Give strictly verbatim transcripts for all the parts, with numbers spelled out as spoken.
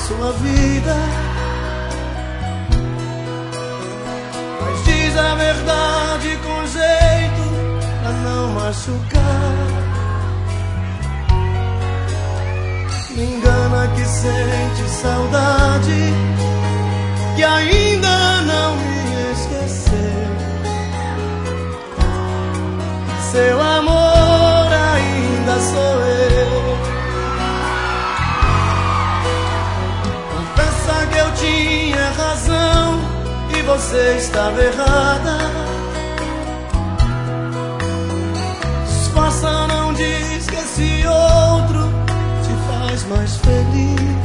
sua vida, mas diz a verdade com jeito pra não machucar. Me engana que sente saudade, que ainda não me esqueceu. Seu amor ainda sou eu. Confessa que eu tinha razão e você estava errada. Disfarça, não diz que esse outro mais feliz.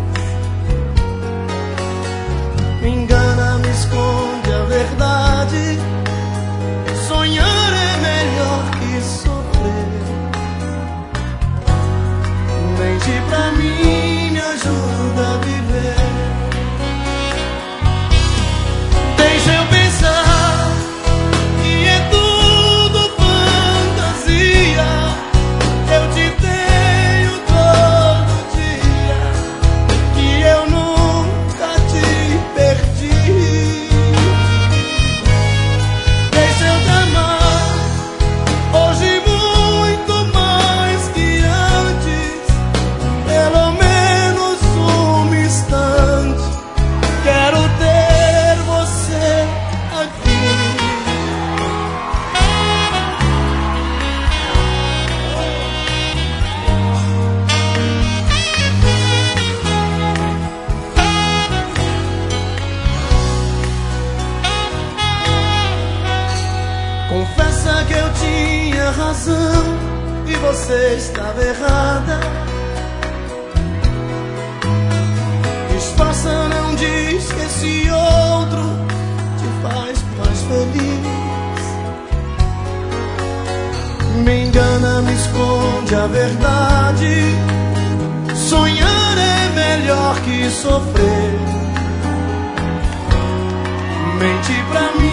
Me engana, me esconde a verdade. Sonhar é melhor que sofrer. Mente pra mim, me ajuda a viver. Deixa eu pensar que é tudo fantasia. Eu te tenho todo. Confessa que eu tinha razão e você estava errada. Disfarça, não diz que esse outro te faz mais feliz. Me engana, me esconde a verdade. Sonhar é melhor que sofrer. Mente pra mim.